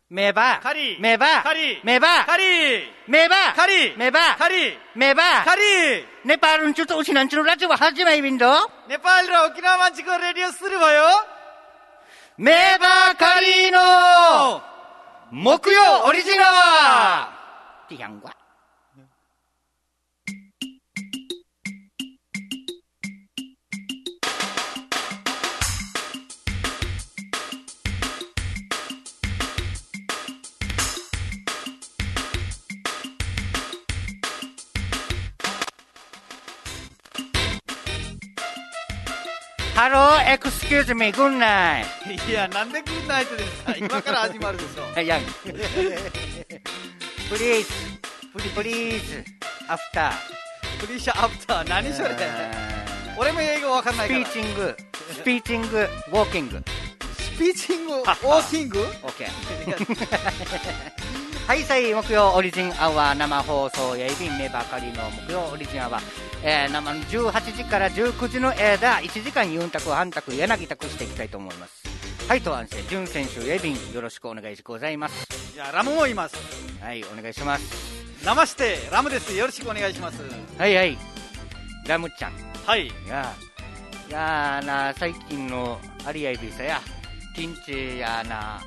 메바 카리 메바 카리 메바 카리 메바 카리 메바 카리 메바 카리 네팔은 주도 우시난주로 라디오 하지마이빈도 네팔로 오키나와 만지고 라디오 するわよ 메바 카리노 목요 오리지널 띠양과ハロー、エクスキューズミー、グッナイ。 いや、なんでグッナイトですか。今から始まるでしょ。 いや、プリーズ、プリーズ、アフター。 プリーシャアフター、何それ。俺も英語わかんないから。 スピーチング、ウォーキング。 スピーチング、ウォーキング？ OK。はい、さい、木曜オリジンアワー生放送やいびんメバカリの木曜オリジンアワー。生の18時から19時の間1時間ユンタクハンタク柳タクしていきたいと思います。はい、と安静準選手エビンよろしくお願いしございます。 いや、ラムもいます。 はい、お願いします。 ナマステラムです。よろしくお願いします。 はいはい、ラムちゃん。 はい。 いやな、最近のアリアイビーさやティンチェやな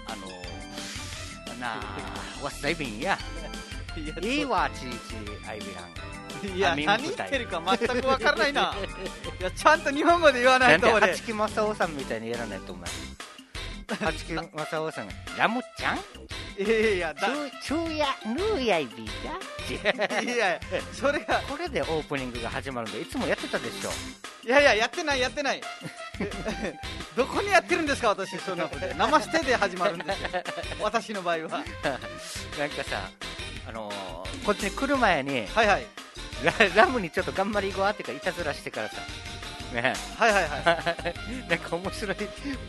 ワッサイビンやいいわチーチアイビラン。 いや、何言ってるか全く分からないな。いや、ちゃんと日本語で言わないと俺。 八木正夫さんみたいにやらないとお前。八木正夫さんがラムちゃん。 いや、 チューやヌーやいびだ。 いや、それがこれでオープニングが始まるんでいつもやってたでしょ。 いややってない。どこにやってるんですか私。そんなことで生捨てで始まるんですよ。私の場合は。なんかさ、こっちに来る前に。 はいはい。 ラムにちょっと頑張りごわってかいたずらしてからさ、ね、 はいなんか面白い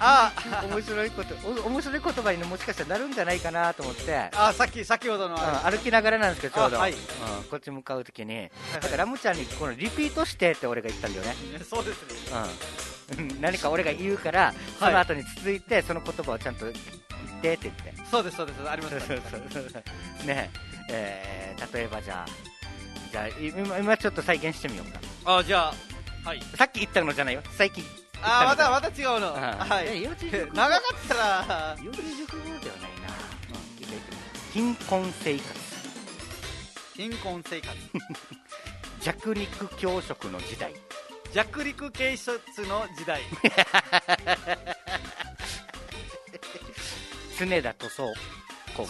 面白い言葉にもしかしたらなるんじゃないかなと思って、 先ほどの歩きながらなんですけどちょうど、 はい、 こっち向かうときに、だからラムちゃんにこのリピートしてって俺が言ったんだよね。 そうですね。 何か俺が言うから、その後に続いてその言葉をちゃんと言ってって言って。 そうですありますね。例えばじゃあ今ちょっと再現してみようか。 じゃあ、はい。 さっき言ったのじゃないよ。最近。 また違うの。はい。長かったら四字熟語ではないな。貧困生活。弱肉強食の時代。 弱肉軽食の時代。 常田こそこ。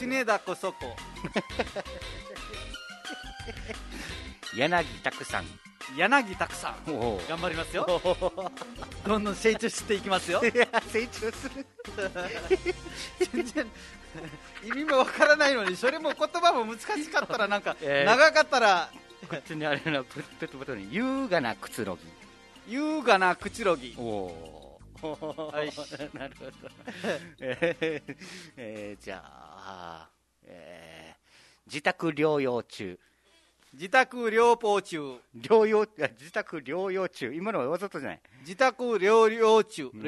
柳たくさん。頑張りますよ。どんどん成長していきますよ。いや、成長する。 全然意味もわからないのに、それも言葉も難しかったらなんか、長かったらこっちにあれなペットボトルに優雅なくつろぎ。おお、はい、なるほど。じゃあ、自宅療養中。 自宅療養中。 今のはわざとじゃない。 自宅療養中。オ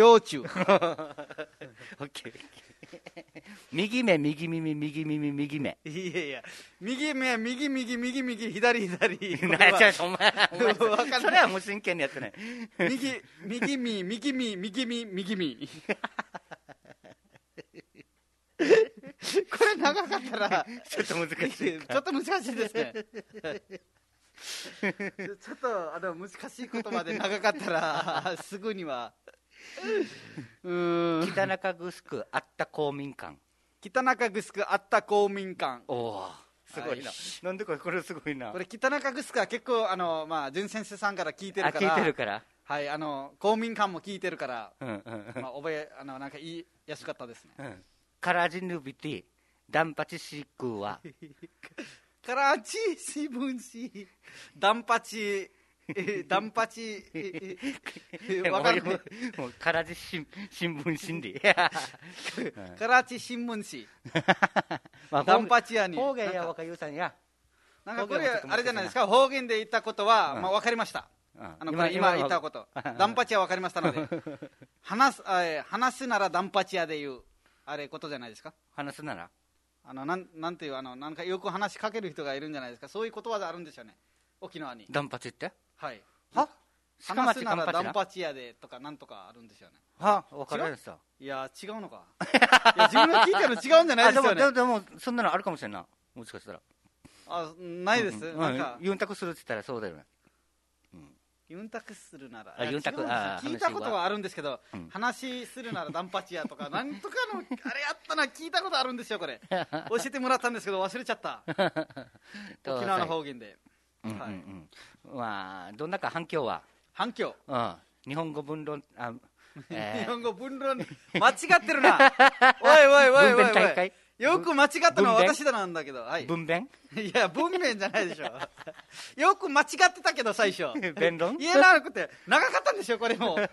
ッケー。 右目、右耳、右耳、右目。 いや、右目、右、左。 お前、それはもう真剣にやってない。 右耳。これ長かったらちょっと難しいですね。ちょっと難しい言葉で長かったらすぐには。 北中城あった公民館。 おお、すごいな。なんでこれすごいな。 これ北中城は結構淳先生さんから聞いてるから。はい、公民館も聞いてるから、覚えなんか言いやすかったですね。 カラジヌビティダンパチシクはカラチ新聞紙ダンパチわかるね。 もうカラチ新聞心理カラチ新聞紙ダンパチ屋に方言や若優さんやなんかこれあれじゃないですか。方言で言ったことは分かりました。今言ったことダンパチ屋分かりましたので話すならダンパチ屋で言うあれことじゃないですか。 話すならなんていうなんかよく話しかける人がいるんじゃないですか。そういう言葉があるんでしょうね、沖縄に。 ダンパチって。 はい。 は話すならダンパチやでとかなんとかあるんですよね。 は分かるんですよ。 いや違うのか。いや自分が聞いたの違うんじゃないですよね。 でもそんなのあるかもしれんな、もしかしたら。 ないです、なんかユンタクするって言ったらそうだよね。 ユンタクするならユンタク聞いたことはあるんですけど、話するならダンパチやとかなんとかのあれやったな、聞いたことあるんですよ。これ教えてもらったんですけど忘れちゃった沖縄の方言で。 まあどんなか反響は日本語分論日本語分論間違ってるなおいおいおいおいおい、よく間違ったのは私だなんだけど、はい、 分娩いや分娩じゃないでしょよく間違ってたけど最初弁論言えなくて長かったんですよこれも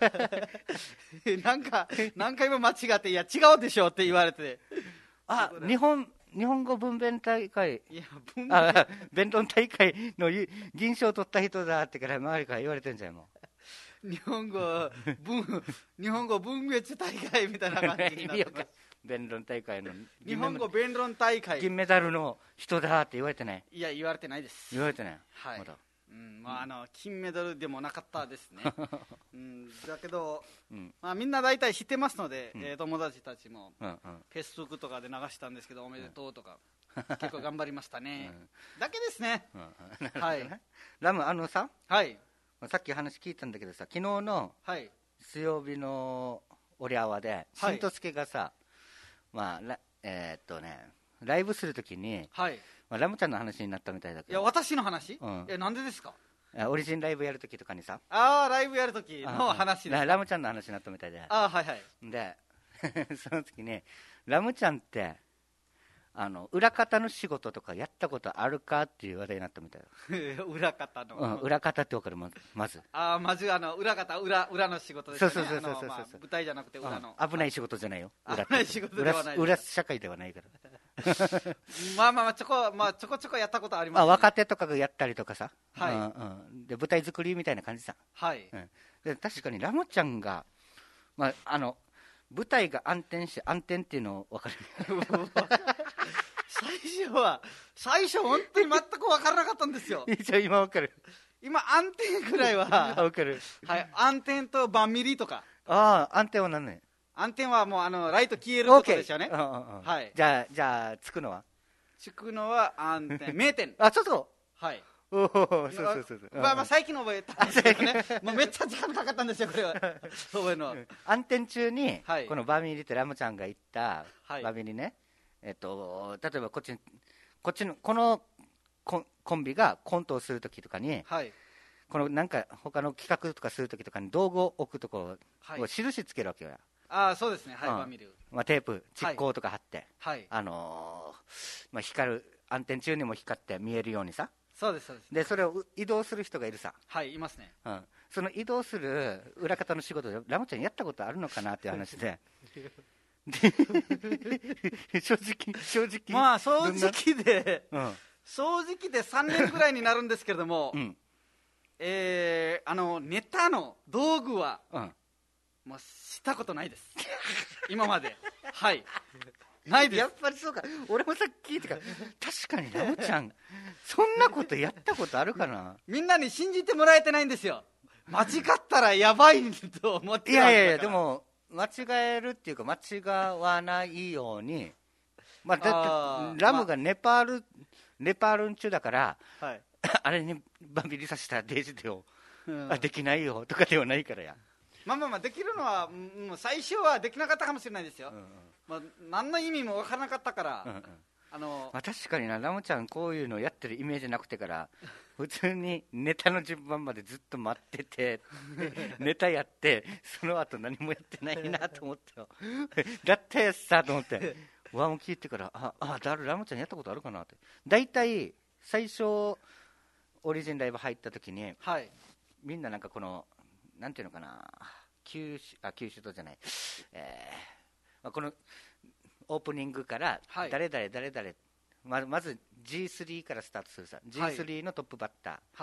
何回も間違っていや違うでしょって言われて、 日本語分娩大会、 いや弁論大会の銀賞を取った人だってから周りから言われてんじゃん。もう日本語分別大会みたいな感じになってます弁論大会の日本語弁論大会銀メダルの人だって言われてない。 いや言われてないです。 言われてない、 はい、 まだ金メダルでもなかったですねだけど、みんな大体知ってますので、友達たちも、フェイスブックとかで流したんですけど、おめでとうとか、結構頑張りましたね、だけですね。はい、 ラムさ、 はい、 さっき話聞いたんだけどさ、昨日の水曜日のオリアワでしんとすけがさ、ライブするときに、ラムちゃんの話になったみたいだけど。 いや私の話、なんでですか。 オリジンライブやるときとかにさ、 ライブやるときの話です。 ラムちゃんの話になったみたいで、でその時にラムちゃんって裏方の仕事とかやったことあるかっていう話題になったみたいだ裏方の、 裏方って分かる。まずまず裏方、裏の仕事ですね。そう舞台じゃなくて裏の、 危ない仕事じゃないよ。 危ない仕事ではない。 裏社会ではないからちょこちょこやったことあります、ね。 若手とかがやったりとかさ、で舞台作りみたいな感じさ。で確かにラムちゃんが、舞台が暗転っていうの分かる最初本当に全く分からなかったんですよ今分かる。 今暗転くらいは分かる。 暗転とバンミリとか。 暗転は何ね。 暗転はもうライト消えることですよね。 じゃあつくのは暗転名店そうはい最近の覚えたんですけどねもうめっちゃ時間かかったんですよこれは覚えるの。 暗転中にこのバミリってラムちゃんが言ったバミリね、例えばこのコンビがコントをするときとかに、このなんか他の企画とかするときとかに道具を置くとこを印つけるわけよ。 そうですね。バミル、 テープ蓄光とか貼って、光る暗転中にも光って見えるようにさ。 そうです。 でそれを移動する人がいるさ。 いますね。 その移動する裏方の仕事でラムちゃんやったことあるのかなっていう話で正直で3年くらいになるんですけれども、ネタの道具は、もうしたことないです今まで。ないです。 やっぱりそうか。俺もさっき聞いてから確かにラムちゃんそんなことやったことあるかな。 みんなに信じてもらえてないんですよ。間違ったらやばいと思って。 いやでも間違えるっていうか間違わないように、だってラムがネパール中だから、あれにバンビリさせたらデージでよ、できないよとかではないからや。 できるのはもう最初はできなかったかもしれないですよ。何の意味も分からなかったから。 確かにな、ラムちゃんこういうのやってるイメージなくてから普通にネタの順番までずっと待っててネタやってその後何もやってないなと思ってよだったやつさと思ってワンを聞いてからラムちゃんやったことあるかなって。大体最初オリジンライブ入った時に、みんななんかこのなんていうのかな、九州とじゃない、このオープニングから誰々、まず G3 からスタートするさ。 G3 のトップバッター、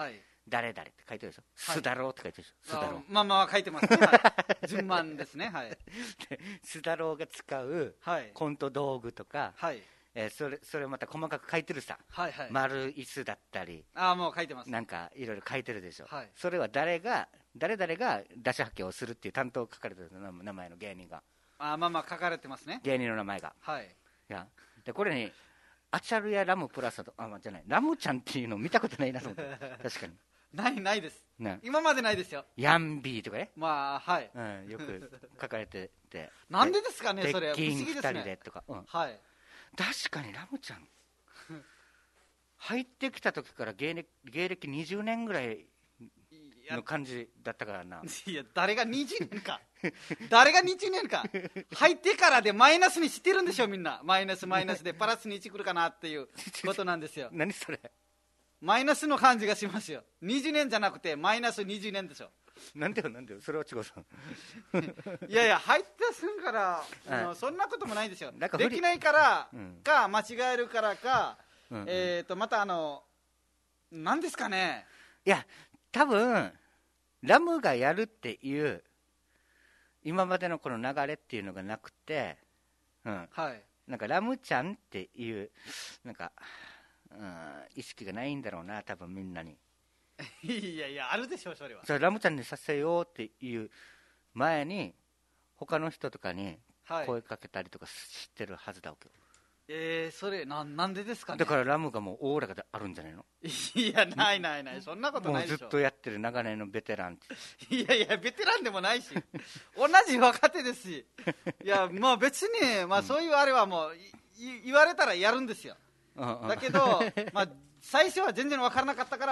誰々って書いてるでしょ、須田郎って書いてるでしょ、須田郎。 まあまあ書いてますね、はい、順番ですね、はい、 須田郎が使うコント道具とか、はい、それをまた細かく書いてるさ、はいはい、丸椅子だったり、 もう書いてます、 なんかいろいろ書いてるでしょ、はい、それは誰々が出しはけをするっていう担当書かれてる名前の芸人が、 まあまあ書かれてますね、 芸人の名前が、 はい、 いやでこれにアチャルやラムプラスとじゃないラムちゃんっていうの見たことないなと思って確かにないです、今までないですよ。 ヤンビーとかね、 まあはい、 よく書かれててなんでですかね、それ鉄筋2人でとか、 はい、 確かにラムちゃん入ってきた時から芸歴20年ぐらいの感じだったからな。 いや誰が20年か誰が20年か入ってからでマイナスにしてるんでしょ、みんなマイナスでプラスに1来るかなっていうことなんですよ何それ、 マイナスの感じがしますよ。20年じゃなくてマイナス20年でしょ。 なんでよそれは違うさいや入ったすんから、そんなこともないですよ。できないからか、間違えるからか、また何ですかね、 いや多分ラムがやるっていう今までのこの流れっていうのがなくて、はい、なんかラムちゃんっていうなんか、意識がないんだろうな、多分みんなに。 いやあるでしょ、それは。 ラムちゃんにさせようっていう前に他の人とかに声かけたりとか知ってるはずだわけよ。 それなんでですかね。 だからラムがもうオーラがあるんじゃないの。 いやないそんなことないでしょ。 もうずっとやってる長年のベテランって。 いやベテランでもないし同じ若手ですし、いやまあ別に、そういうあれはもう言われたらやるんですよ。だけど、最初は全然分からなかったから、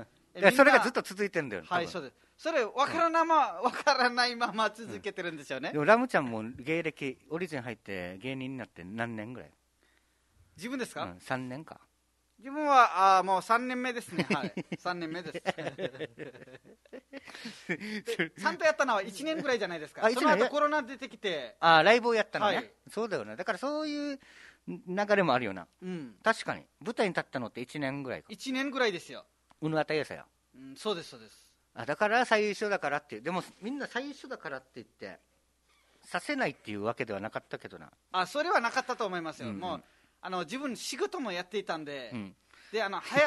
それがずっと続いてるんだよ。 はい、そうです。それ分からないまま続けてるんですよね。 でもラムちゃんも芸歴オリジン入って芸人になって何年ぐらい？ 自分ですか ？3年か。 自分はもう3年目ですね。はい、3年目ですちゃんとやったのは1年ぐらいじゃないですか。その後コロナ出てきて、 ライブをやったのね、そうだよね。だからそういう流れもあるよな、確かに舞台に立ったのって1年ぐらいか。 1年ぐらいですよ。 うぬあたやさや、 そうです。 だから最初だからっていう。でもみんな最初だからって言ってさせないっていうわけではなかったけどな。 それはなかったと思いますよ。もう自分仕事もやっていたんで、で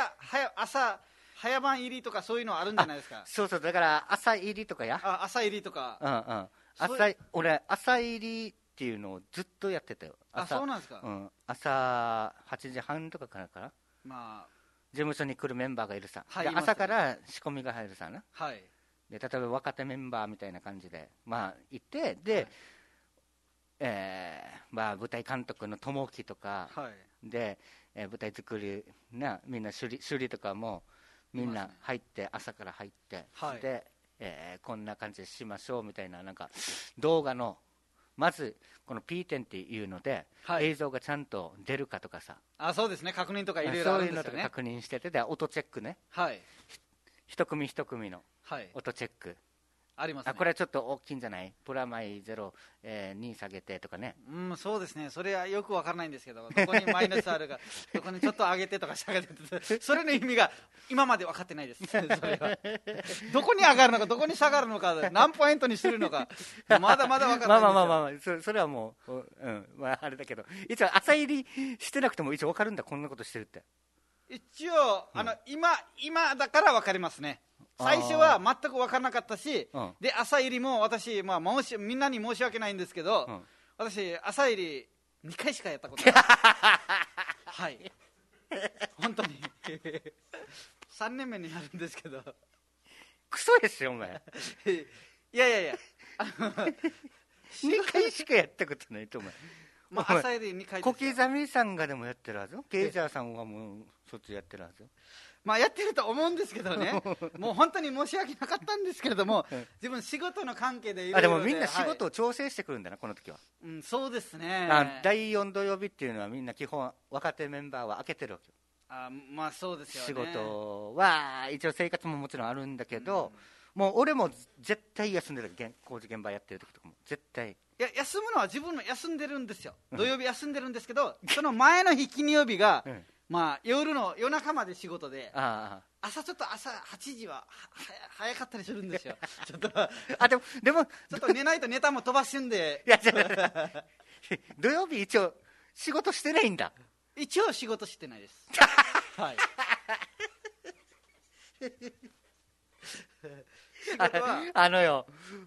早番入りとかそういうのあるんじゃないですか。 そうだから朝入りとか朝入りとか、 俺朝入りっていうのをずっとやってたよ。 そうなんですか。 朝8時半とかからかな、事務所に来るメンバーがいるさ、朝から仕込みが入るさな、で例えば若手メンバーみたいな感じで行って、で、舞台監督の友樹とか、で、舞台作りみんな首里とかもみんな入って、朝から入って、で、こんな感じでしましょうみたいな、なんか動画のまずこの P 点っていうので、映像がちゃんと出るかとかさ、 そうですね、確認とかいろいろあるんですよね。そういうのとか確認してて、で音チェックね、一組一組の音チェックありますね。 これはちょっと大きいんじゃない、プラマイ0、2下げてとかね。 そうですね、それはよくわからないんですけど、どこにマイナスあるかどこにちょっと上げてとか下げてそれの意味が今まで分かってないですそれはどこに上がるのかどこに下がるのか何ポイントにするのかまだまだ分からないんですよ。 それはもう、あれだけど、一応朝入りしてなくても一応分かるんだ、こんなことしてるって。 一応今だから分かりますね。最初は全く分からなかったし、で朝入りも私、みんなに申し訳ないんですけど、私朝入り2回しかやったことないはい本当に3年目になるんですけどクソですよお前いや 2回しかやったことないとお前。 朝入り2回ですよ。 小刻みさんがでもやってるはずよ。ケイジャーさんはもうそっちやってるはずよ。 やってると思うんですけどねもう本当に申し訳なかったんですけれども自分仕事の関係でいろいろででもみんな仕事を調整してくるんだな、この時は。 そうですね。 第4土曜日っていうのはみんな基本若手メンバーは開けてるわけよ。 そうですよね。 仕事は一応生活ももちろんあるんだけど、もう俺も絶対休んでる。工事現場やってる時とかも絶対。 いや休むのは自分も休んでるんですよ。土曜日休んでるんですけど、その前の日金曜日がまあ夜中まで仕事で、朝8時は早かったりするんですよ。ちょっとでもちょっと寝ないとネタも飛ばしてんで。 いや土曜日一応仕事してないんだ。 一応仕事してないです。はい。仕事は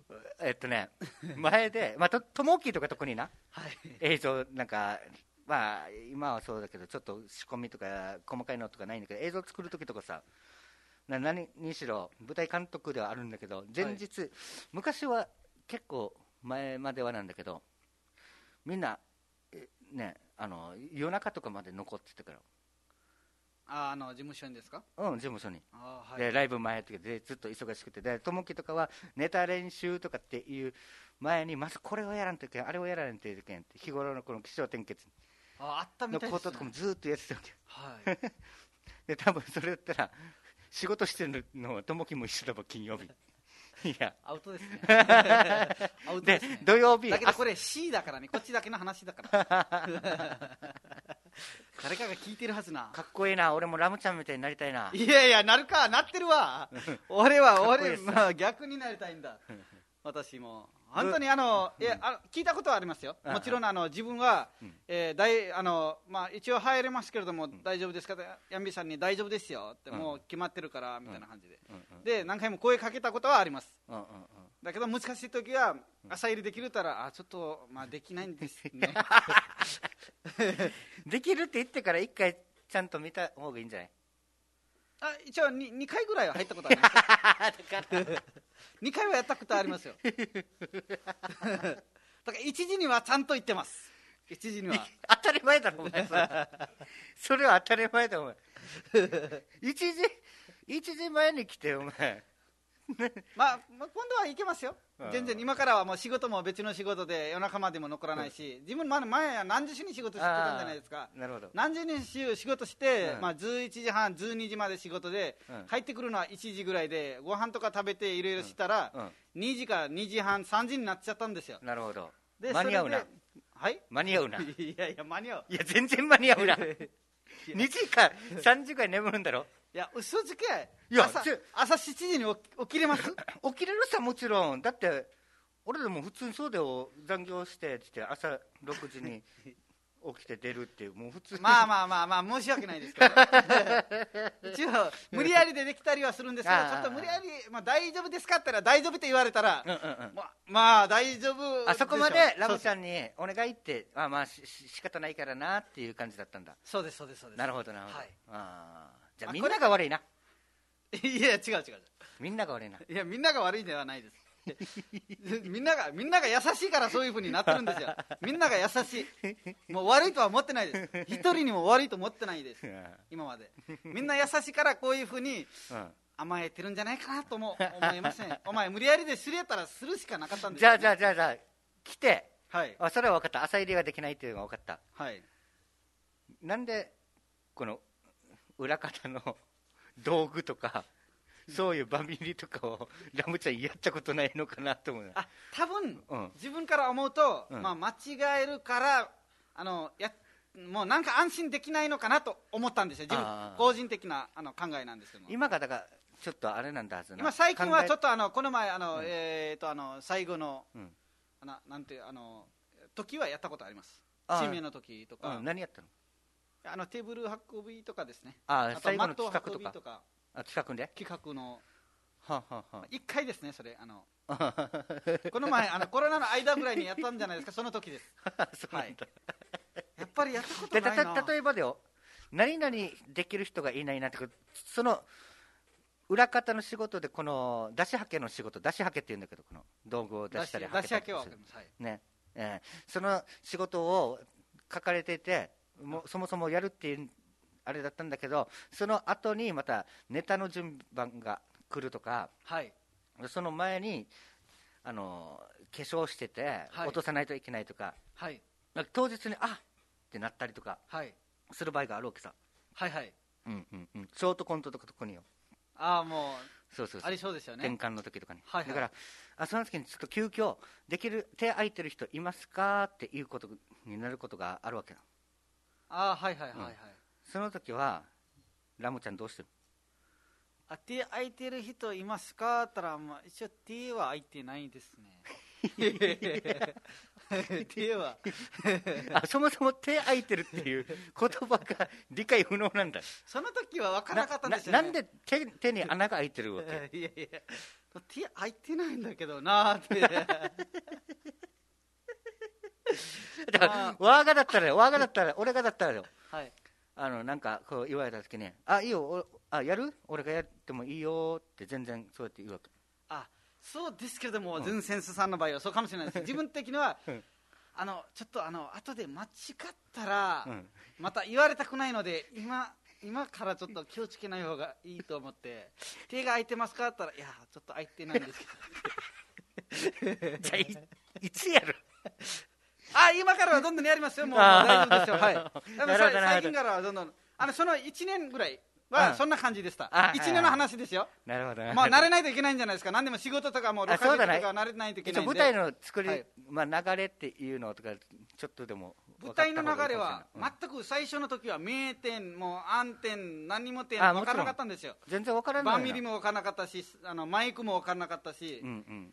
前でともきとか特にな、 はい、 映像なんかまあ今はそうだけどちょっと仕込みとか細かいのとかないんだけど、映像作る時とかさ、何にしろ舞台監督ではあるんだけど、前日、はい、昔は結構前まではなんだけど、みんなね、夜中とかまで残ってたから。 事務所にですか？ 事務所に。はい、でライブ前とかでずっと忙しくて、でともきとかはネタ練習とかっていう前にまずこれをやらんといけん、あれをやらんといけんって日頃のこの起承転結あったみたいですね。 のこととかもずっとやってたわけ。 はい。 で多分それだったら仕事してるのはともきも一緒だもん、金曜日。いやアウトですね。アウトですね。 土曜日だけどこれ C だからね、こっちだけの話だから誰かが聞いてるはずな。 かっこいいな、俺もラムちゃんみたいになりたいな。 いやいや、なるか、なってるわ俺、まあ、逆になりたいんだ私も本当に聞いたことはありますよ。もちろん自分は、まあ、一応入れますけれども、大丈夫ですか、ヤンビーさんに大丈夫ですよって、もう決まってるからみたいな感じで、で何回も声かけたことはあります。だけど難しい時は朝入りできるたら、ちょっと、まあ、できないんですねできるって言ってから1回ちゃんと見た方がいいんじゃない？ 一応 2回ぐらいは入ったことあります2回はやったことありますよだから1時にはちゃんと行ってます。1時には当たり前だろお前それは当たり前だお前1時前に来てお前まあ、今度は行けますよ。全然今からはもう仕事も別の仕事で夜中までも残らないし、自分前は何時に仕事してたんじゃないですか。 なるほど。 何時に仕事して、まあ、11時半12時まで仕事で、帰ってくるのは1時ぐらいで、ご飯とか食べていろいろしたら、2時から2時半3時になっちゃったんですよ。 なるほど。 で間に合うな。 はい、 間に合うな。 いやいや間に合う。 いや全然間に合うな2時か3時間眠るんだろ。 いや嘘つけ。 いや朝7時に起きれます？ 起きれるさ、もちろん。だって俺でも普通にそうだよ、残業してって朝6時に起きて出るっていう、もう普通にまあ申し訳ないですけど一応無理やりでできたりはするんですけど、ちょっと無理やり、まあ、大丈夫ですかって言ったら大丈夫って言われたら、まあ大丈夫。 あそこまでラムちゃんにお願いってまあ仕方ないからなっていう感じだったんだ。 そうです。 なるほどなるほど、 はい、 じゃあみんなが悪いな。 いや違うみんなが悪いな。 いやみんなが悪いんではないですみんなが優しいからそういう風になってるんですよ。みんなが優しい、もう悪いとは思ってないです。一人にも悪いと思ってないです今まで。みんな優しいからこういう風に甘えてるんじゃないかなとも思いませんお前無理やりですりやったらするしかなかったんですよ、ね、 じゃあ来て、 はい、 それは分かった。朝入りができないっていうのが分かった。 はい。 なんでこの裏方の道具とかそういうバミリとかをラムちゃんやったことないのかなと思う。 多分、自分から思うと、まあ、間違えるからもうなんか安心できないのかなと思ったんですよ。自分個人的な考えなんですけども、 今がだからちょっとあれなんだはずな。 今最近はちょっとこの前最後の、なんて時はやったことあります。チームの時とか、 何やったの？ テーブル運びとかですね。 最後の企画とか企画の 1 回ですね。それこの前コロナの間ぐらいにやったんじゃないですか。その時ですそうなんだ、 やっぱりやったことないな。 例えばだよ、何々できる人がいないなって、その裏方の仕事でこの出しはけの仕事、出しはけって言うんだけど、この道具を出したり出しはけは分かります、 ね、その仕事を書かれていて、もうそもそもやるっていうあれだったんだけど、その後にまたネタの順番が来るとか、その前に化粧してて落とさないといけないとか、当日にってなったりとかする場合があるわけさ。ショートコントとか特によ。 もうそうありそうですよね、 転換の時とかに。だからその時にちょっと急遽できる手空いてる人いますかっていうことになることがあるわけだ。 その時はラムちゃんどうしてる？ 手空いてる人いますかって言ったら、まあ、一応手は空いてないですね。手はそもそも手空いてるっていう言葉が理解不能なんだ。 その時は分からなかったんですよね。 なんで手に穴が開いてるわけ？ いや手空いてないんだけどなーってだから我がだったら俺がだったらよ、 はい、 なんかこう言われた時にいいよ、やる？俺がやってもいいよって全然そうやって言うわけ。 そうですけれども、ズンセンスさんの場合はそうかもしれないです。自分的には、ちょっと後で間違ったら、また言われたくないので、今からちょっと気をつけない方がいいと思って、手が空いてますかって言ったら、いや、ちょっと空いてないんですけど。 じゃあいつやる？ 今からはどんどんやりますよ、もう大丈夫ですよ。はい。最近からはどんどん、その1年ぐらいはそんな感じでした。1年の話ですよ。 なるほど。 まあ慣れないといけないんじゃないですか。何でも仕事とかも6ヶ月とか慣れないといけないんで。 舞台の作り、流れっていうのとかちょっとでも舞台の流れは全く最初の時は名点も暗点何も点分からなかったんですよ。 全然分からない。 バンミリも分からなかったし、マイクも分からなかったし、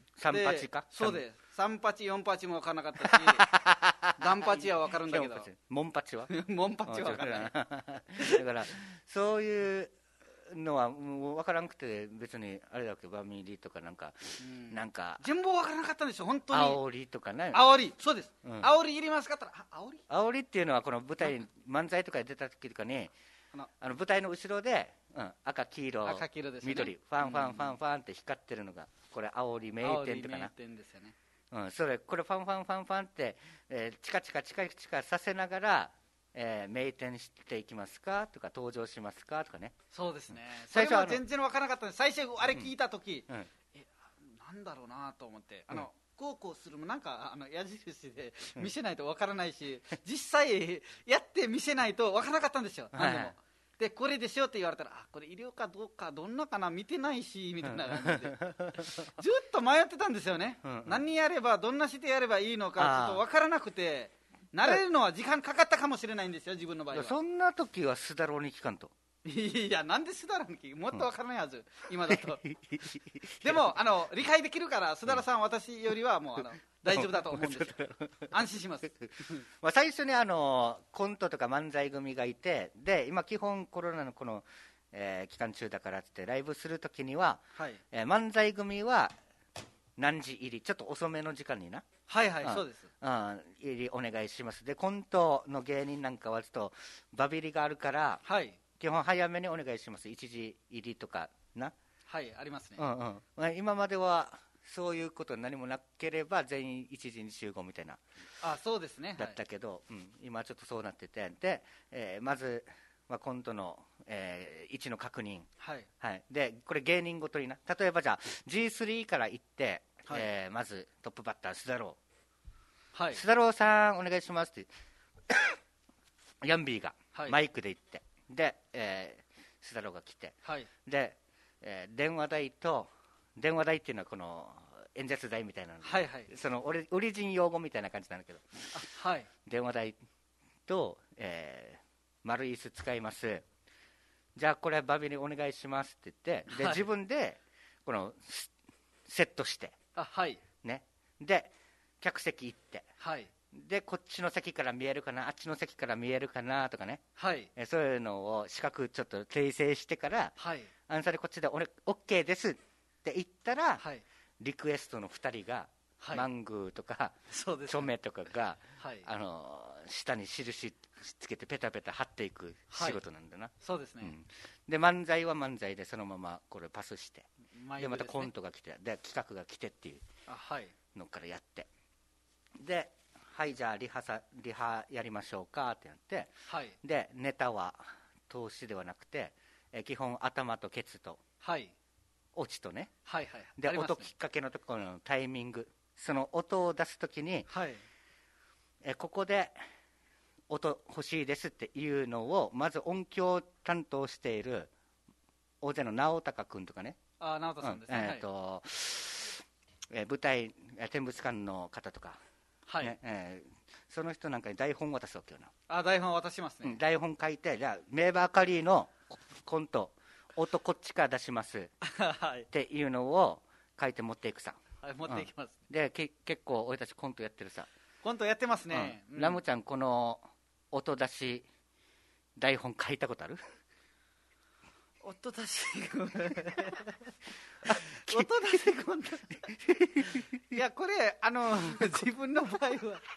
3八か。 そうです。3八4八も分からなかったし、何八は分かるんだけど。 モン八は？ モン八は分からない。 だからそういうのはもう分からなくて、別にあれだけバミリとかなんか全部分からなかったんですよ本当に。 煽りとかね。 煽り、そうです。煽り入れますかって言ったら、 煽りっていうのはこの舞台漫才とかで出た時とかに舞台の後ろで赤黄色緑ファンファンファンファンって光ってるのがこれ煽り名店とかな。それこれファンファンファンファンってチカチカチカチカさせながら名店していきますかとか登場しますかとかね。 そうですね。最初は全然分からなかったんです。最初あれ聞いた時、なんだろうなと思って、こうするもなんか矢印で見せないと分からないし、実際やって見せないと分からなかったんですよ。何でも。でこれでしょって言われたら、これ医療かどうかどんなかな見てないしみたいな感じでずっと迷ってたんですよね。何やればどんなしてやればいいのかちょっと分からなくて、慣れるのは時間かかったかもしれないんですよ、自分の場合は。 そんな時は須田郎に聞かんと。 いや、なんで須田郎に聞く？もっと分からないはず、今だと。でも理解できるから須田さん、私よりはもう大丈夫だと思うんですよ。安心します最初にコントとか漫才組がいて、で今基本コロナのこの、期間中だからってライブするときには、漫才組は何時入り、ちょっと遅めの時間にな、 そうです、 入りお願いします。でコントの芸人なんかはちょっとバビリがあるから、基本早めにお願いします。1時入りとかな、 ありますね。 今まではそういうこと何もなければ全員1時に集合みたいな、 そうですね、 だったけど、今ちょっとそうなってて、で、まず、コントの、位置の確認、でこれ芸人ごとにな、例えばじゃあ G3 から行って、まずトップバッター須田郎、須田郎さんお願いしますってヤンビーがマイクで言って、で、須田郎が来て、で、電話代っていうのはこの演説代みたいなの、そのオリジン用語みたいな感じなんだけど、電話代と、丸椅子使います、じゃあこれバビにお願いしますって言って、で自分でこのセットして、ね、で客席行って、でこっちの席から見えるかな、あっちの席から見えるかなとかね、そういうのを視覚ちょっと訂正してから、それこっちで俺 OK ですって言ったら、リクエストの2人が、マングーとかチョメとかが、下に印つけてペタペタ貼っていく仕事なんだな。 そうですね。 で漫才は漫才でそのままこれパスして、でまたコントが来て、で企画が来てっていうのからやって、でじゃあリハやりましょうかってなって、でネタは通しではなくて、基本頭とケツと、オチとね、で音きっかけのところのタイミング、その音を出すときに、ここで音欲しいですっていうのをまず音響担当している大勢の直隆君とかね、 直隆さんですね、 舞台見物館の方とか、 その人なんかに台本渡すわけよな。 台本渡しますね。 台本書いて、じゃあメーバーカリーのコント音こっちから出しますっていうのを書いて持っていくさ。 持っていきます。 で結構俺たちコントやってるさ。 コントやってますね。 ラムちゃんこの音出し台本書いたことある？ 音出し音出しコントいやこれ自分の場合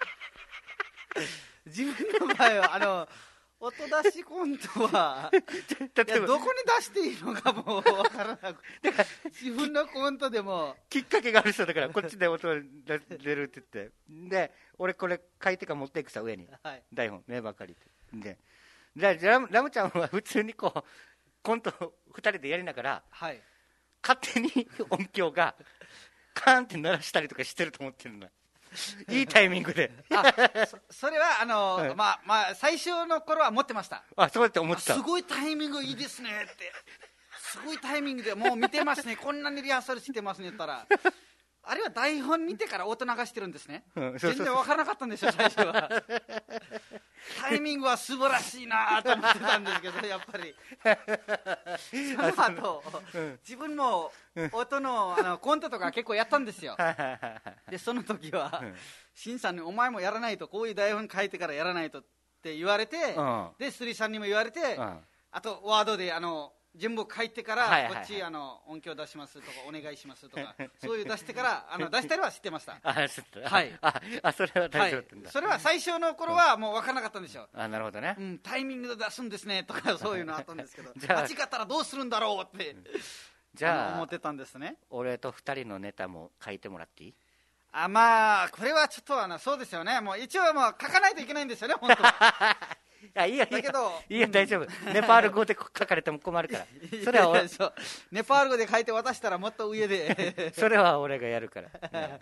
は音出しコントはいやどこに出していいのかもう分からなくて自分のコントでもきっかけがある人だからこっちで音出るって言ってで俺これ書いてから持っていくさ上に、はい、台本メーバー借りてでラムちゃんは普通にこうコント2人でやりながら、はい、勝手に音響がカーンって鳴らしたりとかしてると思ってるのいいタイミングでそれはまあ最初の頃は持ってました。 そうやって思ってた。 すごいタイミングいいですねってすごいタイミングでもう見てますねこんなにリハーサルしてますねって言ったらあれは台本見てから音流してるんですね、全然分からなかったんですよ最初はタイミングは素晴らしいなと思ってたんですけどやっぱりその後自分も音のコントとか結構やったんですよでその時はシンさんにお前もやらないとこういう台本書いてからやらないとって言われてでスリさんにも言われてあとワードで全部書いてからこっち音響出しますとかお願いしますとかそういう出してから出したりは知ってましたはいそれは大丈夫だったんだ。 それは最初の頃はもう分からなかったんですよ。 なるほどね、 タイミングで出すんですねとかそういうのあったんですけど間違ったらどうするんだろうってじゃあ思ってたんですね。 俺と2人のネタも書いてもらっていい？ まあこれはちょっとそうですよね。もう一応もう書かないといけないんですよね本当いいよ大丈夫ネパール語で書かれても困るからそれは俺ネパール語で書いて渡したらもっと上でそれは俺がやるから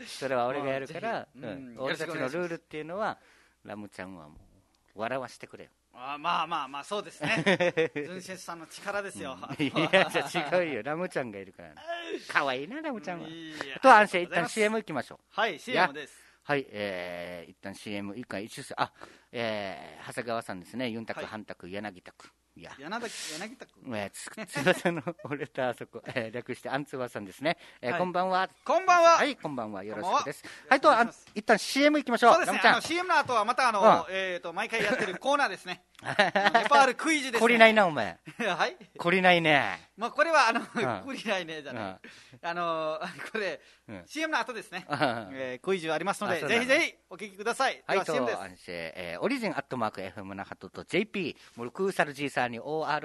俺たちのルールっていうのはラムちゃんはもう笑わしてくれよ。 まあそうですねズンシェスさんの力ですよ、 いやじゃ違うよラムちゃんがいるからかわいいなラムちゃんはと安静一旦 CM 行きましょう。 はい CM です。 はい、一旦 CM 一回一緒長谷川さんですね。ユンタク、ハンタク、柳田君。 柳田君。 翼の俺とあそこ、略してアンツワさんですね。こんばんは。 こんばんは。 はい、こんばんは。よろしくです。はいと一旦 CM 行きましょう。 そうですね。CM の後はまた毎回やってるコーナーですね。ネパールクイズですね。 懲りないなお前。 はい。 懲りないね。 まあこれは懲りないねじゃない。これ CM の後ですね。クイズありますのでぜひぜひお聞きください。 はいとオリジン@fmnahato.jp モルクーサル G サーに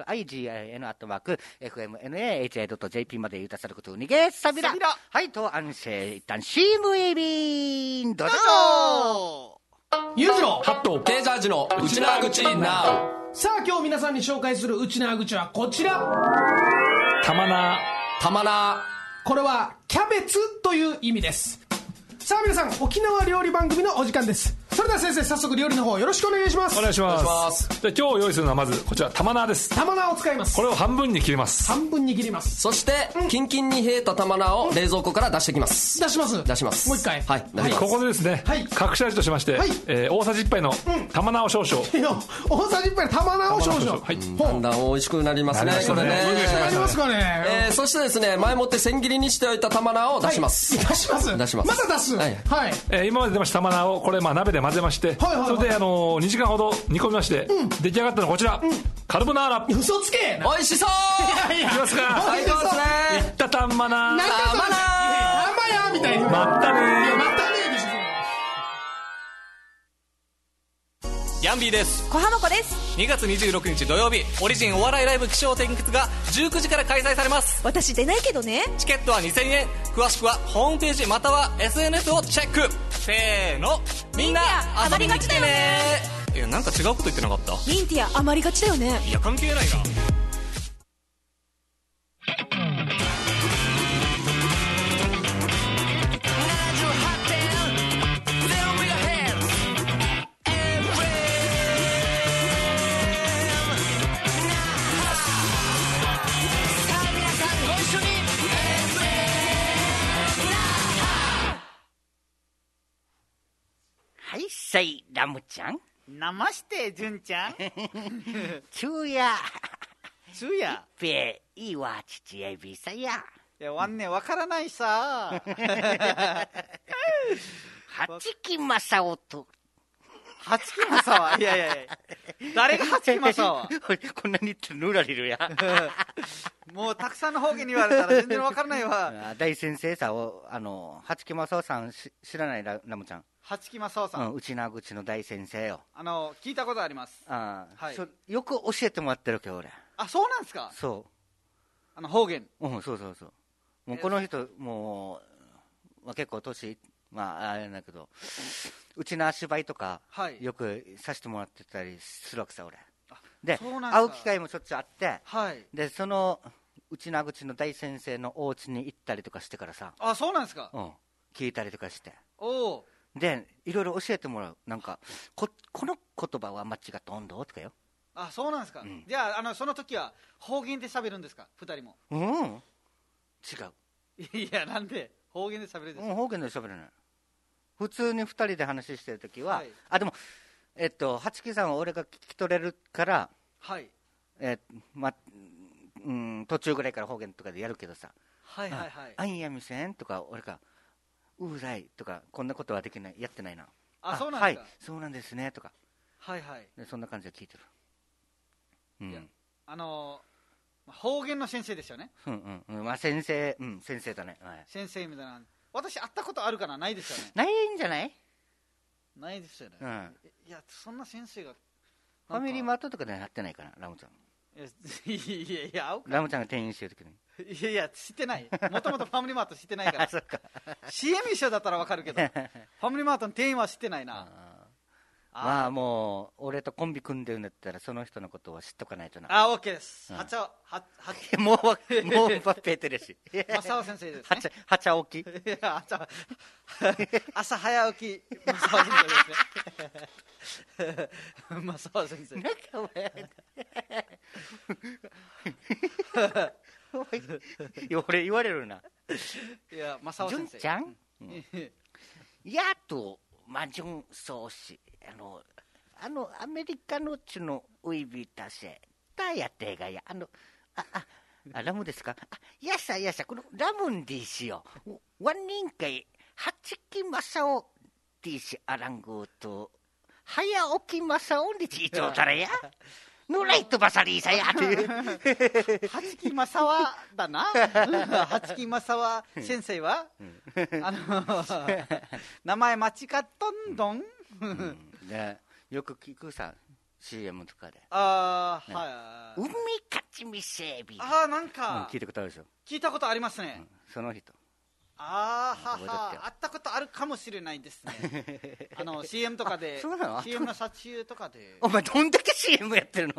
ORIGIN@fmnaha.jp までユタサルことにげサビラ。はいと一旦 CM エビンどうぞ。 ユズのハットケージャージのうちなーぐちなう。 さあ今日皆さんに紹介するうちなーぐちはこちら。 たまなこれはキャベツという意味です。さあ皆さん沖縄料理番組のお時間です。それでは先生早速料理の方よろしくお願いします。 お願いします。で今日用意するのはまずこちら玉菜です。 玉菜を使います。 これを半分に切ります。 半分に切ります。 そして、キンキンに冷えた玉菜を冷蔵庫から出してきます。 出しますもう一回はい、 ここでですね、隠し味としまして、大さじ1杯の玉菜を少々、 大さじ1杯の玉菜を少々、 だんだん美味しくなりますねこれね。 なりますかね。 そしてですね前もって千切りにしておいた玉菜を出します。 出しますまた出す。はい今まで出ました玉菜をこれ鍋で混ぜまして、それで2時間ほど煮込みまして、出来上がったのはこちら、カルボナーラ。 嘘つけ。 美味しそう。 いきますか。 最高ですね。 いったたんまな。 玉やみたいに。 まったねヤンビーです。 小浜子です。 2月26日土曜日オリジンお笑いライブ起承転結が19時から開催されます。 私出ないけどね。 チケットは2000円。詳しくはホームページまたは SNS をチェック。せーのみんな遊びに来てね。なんか違うこと言ってなかった？ ミンティア余りがちだよね。 いや関係ないな。 はい、 歳ラムちゃん。 ナマして純ちゃん。 昼夜昼夜ペイは父エビさや。 いやわんねわからないさ。 八木正夫と。 八木正夫、いやいやいや、誰が八木正夫は。 こんなに言ってるのられるや。 もうたくさんの方言に言われたら全然わからないわ。 大先生さ、八木正夫さん知らないラムちゃん。 八木正夫さん、 うちなぐちの大先生よ。 聞いたことあります。 はい、よく教えてもらってるけど俺。 あ、そうなんですか。 そう、 方言。 そうそうそう。もうこの人もう、結構年あれだけど、うちの芝居とか、よくさせてもらってたりするわけさ俺で。会う機会もしょっちゅうあって、でそのうちなぐちの大先生のお家に行ったりとかしてからさ。 あ、そうなんですか。 聞いたりとかして、 おでいろいろ教えてもらう。なんか この言葉は間違った温度とかよ。 あ、そうなんですか。じゃあその時は方言で喋るんですか、2人も。違う。いや、なんで方言で喋るんですか。 方言で喋れない。普通に2人で話してるときは、でも、八木さんは俺が聞き取れるから、途中ぐらいから方言とかでやるけどさ、あんやみせんとか、俺が、うざいとか、こんなことはできない、やってないな。 あ、そうなんですか。 はい、そうなんですねとか、でそんな感じで聞いてる。 方言の先生ですよね。 先生、先生だね。 先生みたいな。私会ったことあるかな。ないですよね。 ないんじゃない。 ないですよね。いや、そんな先生がファミリーマートとかでやってないかな、ラムちゃん。 いやラムちゃんが店員してる時に。 いや知ってない。もともとファミリーマート知ってないから。CM 一緒だったらわかるけど、ファミリーマートの店員は知ってないな。 まあもう俺とコンビ組んでるんだったらその人のことは知っとかないとな。 あ、 OK です。もうバッペーテレシ正夫先生ですね。 はちゃ起き朝早起き正夫先生ですね。正夫先生。なんか俺言われるな。 いや、正夫先生。 純ちゃんやっとマジョンソーシアメリカのちのウイビタセタやってがやラムですか。やさこのラムンディシよワン人会八木正夫ディシアラングと早起き正夫にちいとたらやノライトバサリーさや八木正夫だな。八木正夫先生は名前間違っとんどん。 よく聞くさ CM とかで。海勝ちみせび。 なんか聞いたことあるでしょ。 聞いたことありますね。 その人。 会ったことあるかもしれないですね。CM とかで。CM の撮影とかで。 お前どんだけ CM やってるの。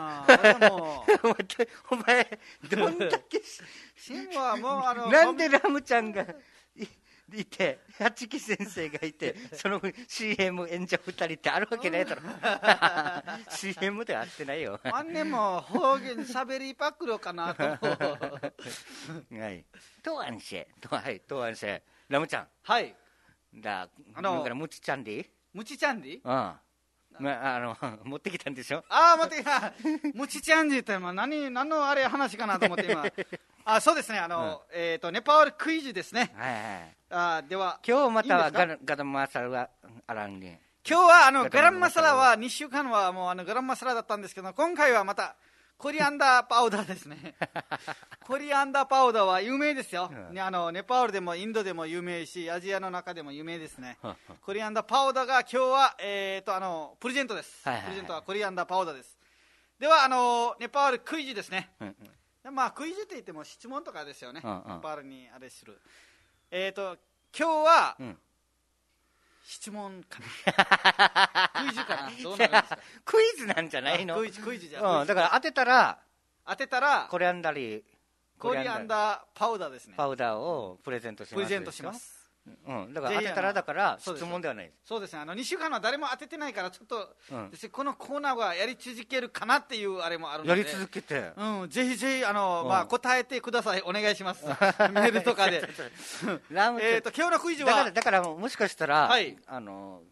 お前どんだけ CM はもうなんでラムちゃんがいて八木先生がいてその CM 演者2人ってあるわけないだろ。CM では会ってないよ。 あんねも方言しゃべりパクロかなと思う。 はい。トアンシェラムちゃん。 はい。 だからムチちゃんでいい？ ムチちゃんでいい？ 持ってきたんでしょ。 持ってきた。ムチちゃんで言ったら何のあれ話かなと思って今。そうですね。ネパールクイズですね。では今日またはガラムマサラがあらんね。 今日はガラムマサラは2週間はもうガラムマサラだったんですけど、今回はまたコリアンダーパウダーですね。コリアンダーパウダーは有名ですよ。ネパールでもインドでも有名し、アジアの中でも有名ですね。コリアンダーパウダーが今日はプレゼントです。プレゼントはコリアンダーパウダーです。ではネパールクイズですね。クイズって言っても質問とかですよね。ネパールにあれする。今日は質問かな。クイズかな。どうなるんですか。 クイズなんじゃないの。 クイズじゃ。 だから当てたらコリアンダーパウダーですね。 パウダーをプレゼントします。だから当てたらだから質問ではない。 そうですね。2週間は誰も当ててないからちょっとこのコーナーはやり続けるかなっていうあれもあるので。 やり続けて。 ぜひ答えてください。お願いします。メールとかで。今日のクイズはだからもしかしたら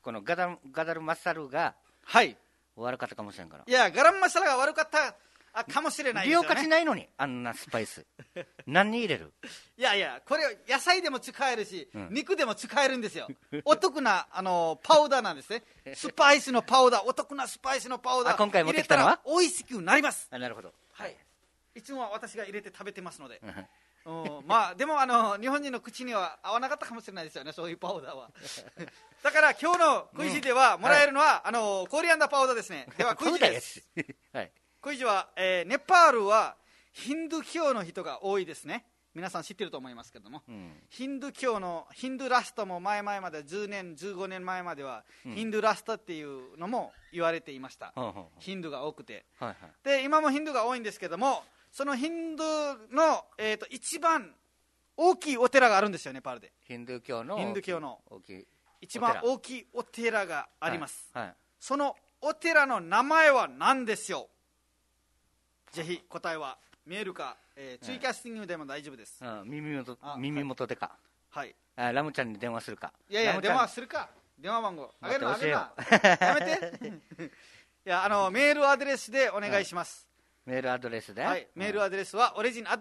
このガダルマサルが悪かったかもしれんから。 いや、ガラムマサラが悪かったかもしれないですよね。 利用価値ないのに、あんなスパイス何に入れる？ いやいや、これ野菜でも使えるし、肉でも使えるんですよ。お得なパウダーなんですね。スパイスのパウダー、お得なスパイスのパウダー今回持ってきたのは入れたら美味しくなります。 なるほど。 はい。いつもは私が入れて食べてますので。まあでも日本人の口には合わなかったかもしれないですよね、そういうパウダーは。だから今日のクイズではもらえるのは、コリアンダーパウダーですね。ではクイズです。はい。クイズは、ネパールはヒンドゥー教の人が多いですね。皆さん知ってると思いますけども、ヒンドゥー教のヒンドゥーラストも前々まで10年15年前までは、ヒンドゥーラストっていうのも言われていました。ヒンドゥーが多くて、で今もヒンドゥーが多いんですけども、そのヒンドゥーの、一番大きいお寺があるんですよ、ネパールで。 ヒンドゥー教の一番大きいお寺があります。そのお寺の名前は何でしょう？ぜひ答えはメールか、ツイキャスティングでも大丈夫です。 耳元でか。 はい。 ラムちゃんに電話するか。 いやいや、電話するか。電話番号あげるな。やめて。いや、メールアドレスでお願いします。 メールアドレスで、 はい、メールアドレスはオリジン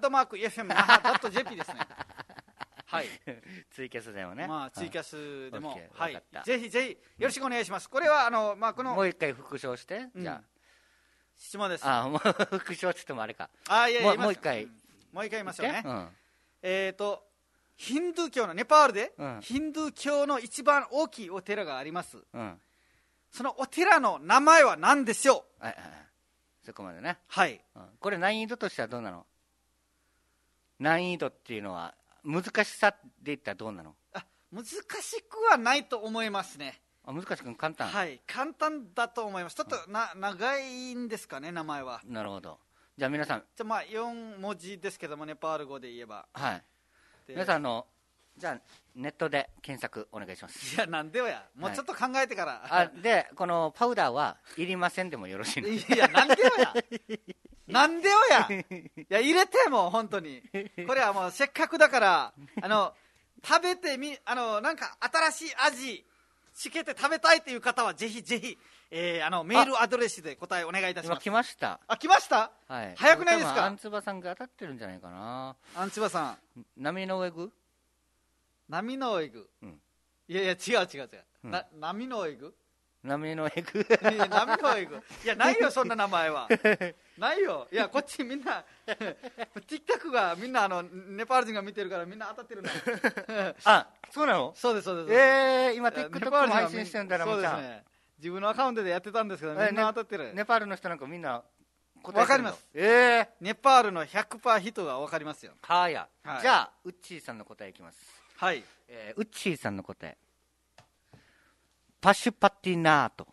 @fm.jp ですね。はい。 ツイキャスでもね。 まあツイキャスでも、はい。ぜひぜひよろしくお願いします。これはこのもう一回復唱して、じゃあ質問です。 もう復唱って言ってもあれか。 いやもう一回言いますよね。ヒンドゥー教のネパールで、ヒンドゥー教の一番大きいお寺があります。そのお寺の名前は何でしょう？ そこまでね。 はい。 これ難易度としてはどうなの？難易度っていうのは難しさで言ったらどうなの？ 難しくはないと思いますね。 難しく簡単？ はい、簡単だと思います。ちょっと長いんですかね、名前は。 なるほど。じゃあ皆さん、 4文字ですけども、ネパール語で言えば。 はい。皆さんじゃあネットで検索お願いします。 いや、なんでよや、もうちょっと考えてから。 でこのパウダーはいりませんでもよろしいの？ いや、なんでよやなんでよやいや、入れても本当にこれはもうせっかくだから食べてなんか新しい味つけて食べたいという方はぜひぜひ、メールアドレスで答えお願いいたします。 来ました。 来ました、 はい、 早くないですか？ アンツバさんが当たってるんじゃないかな。 アンツバさん、 波の上具、 波のエグ、いやいや、違う、波のエグ、 波のエグ波のエグ、いや、ないよそんな名前はないよ。いや、こっちみんなTikTok がみんなネパール人が見てるからみんな当たってるんだそうなの？ そうです。 今 TikTok も配信してるんだら、 そうですね、自分のアカウントでやってたんですけど、みんな当たってる。 ネパールの人なんかみんな分かります。ネパールの 100% 人が分かりますよ。 じゃあウッチーさんの答えいきます。 はい。 ウッチーさんの答え、パシュパティナート。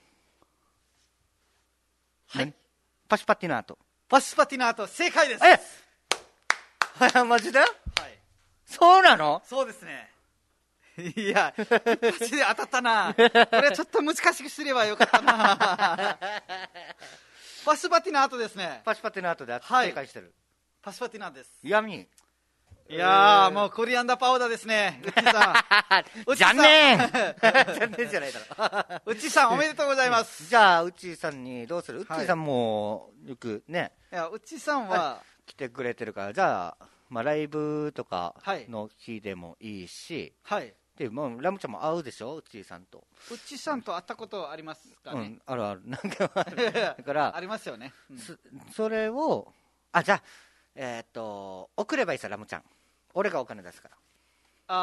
はい。 パシュパティナート。 パシュパティナート、正解です。 マジで？ はい。 そうなの？ そうですね。いや、一発で当たったな。これちょっと難しくすればよかったな。パシュパティナートですね。 パシュパティナートで正解してる。 パシュパティナートです。 闇。 いやもうコリアンダーパウダーですね。うっちさん。 残念残念じゃないだろ。 うっちさんおめでとうございます。 じゃあうっちさんにどうする？うっちさんもよくね。 いや、うっちさんは来てくれてるから、じゃあライブとかの日でもいいし。はい。でもラムちゃんも会うでしょ、うっちさんと。 うっちさんと会ったことありますかね？ あるある、なんかある。だからありますよね。 それをじゃあ送ればいいさ、ラムちゃん。俺がお金出すから。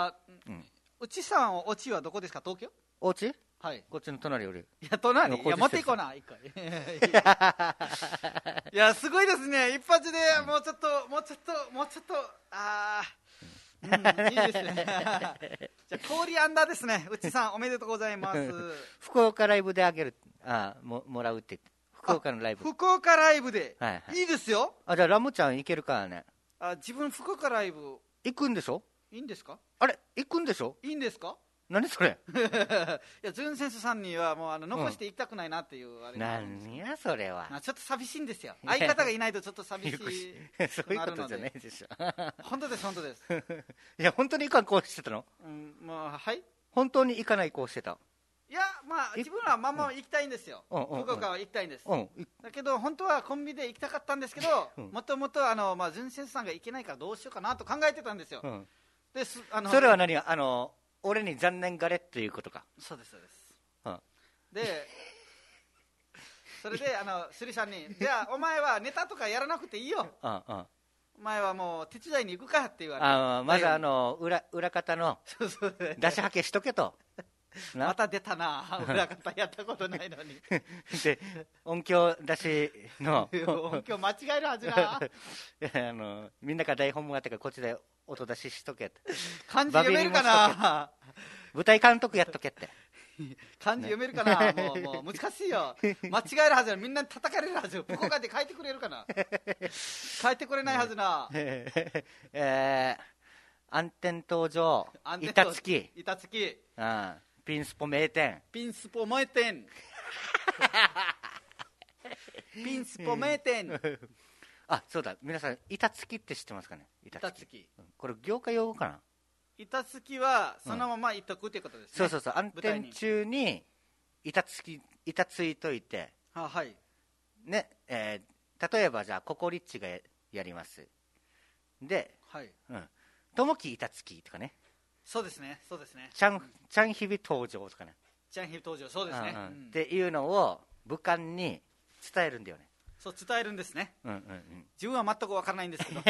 うちさん、おちはどこですか？東京？ おうち？ はい。 こっちの隣より。 いや、隣？いや、持っていこうな、一回。いや、すごいですね。一発でもうちょっと、いいですね。じゃあ、コリアンダーですね。うちさん、おめでとうございます。 福岡ライブであげる、もらうって言って。福岡のライブ。 福岡ライブで。いいですよ。 じゃあラムちゃん行けるからね。 自分福岡ライブ行くんでしょ？ いいんですか？ あれ、行くんでしょ？ いいんですか？ 何それ？ いや、ズン先生さんにはもう残して行きたくないなっていうあれ。 何やそれは。 ちょっと寂しいんですよ。相方がいないとちょっと寂しい。 そういうことじゃないでしょ。 本当です。 いや、本当に行かんこうしてたの？ はい。 本当に行かないこうしてた。 いや、 自分はまんま行きたいんですよ、福岡は行きたいんです、だけど本当はコンビで行きたかったんですけど、もともと純先生さんが行けないからどうしようかなと考えてたんですよ、 それは何、俺に残念がれっていうことか。 そうです、そうです、でそれでスリさんにじゃあお前はネタとかやらなくていいよ、お前はもう手伝いに行くかって言われて、 まず裏方の出しはけしとけとまた出たな、裏方やったことないのにで音響出しの音響間違えるはずなみんなから台本もあってからこっちで音出ししとけって漢字読めるかな、 舞台監督やっとけって漢字読めるかな、もう難しいよ、間違えるはずな、みんなに叩かれるはず、福岡で書いてくれるかな書いてくれないはずな暗転登場、板付き、ピンスポ名店、 ピンスポ名店ピンスポ名店そうだ、皆さん板付きって知ってますかね。 板付き、 これ業界用語かな。 板付きはそのままいっとくっていうことですね、 そう暗転中に板付いといて、ね、例えばじゃあココリッチがやりますで、ともき板付きとかね、 そうですね、そうですね、 ちゃんひび登場とかね、 ちゃんひび登場、そうですね、 っていうのを武漢に伝えるんだよね。 そう伝えるんですね、自分は全く分からないんですけど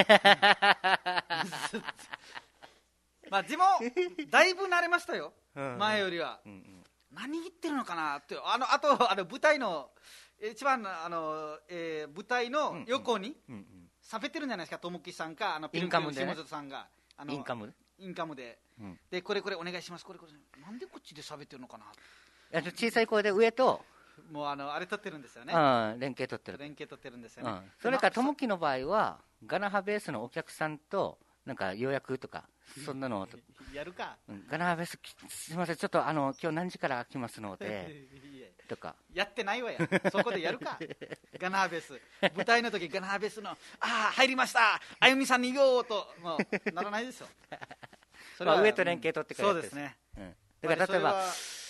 自分だいぶ慣れましたよ、前よりは、何言ってるのかなって、あと舞台の一番舞台の横に喋ってるんじゃないですか、ともきさんかインカムで下里さんがインカムで、でこれお願いします、これなんでこっちで喋ってるのかな、 小さい声で上ともうあれ取ってるんですよね、 連携取ってるんですよね、 それからともきの場合はガナハベースのお客さんとなんか予約とかそんなのやるか、 ガナハベースすみません、ちょっと今日何時から来ますのでとかやってないわや、そこでやるかガナハベース舞台の時ガナハベースの入りましたあゆみさんに言おうともうならないですよそれは上と連携取ってからそうですね、 だから例えば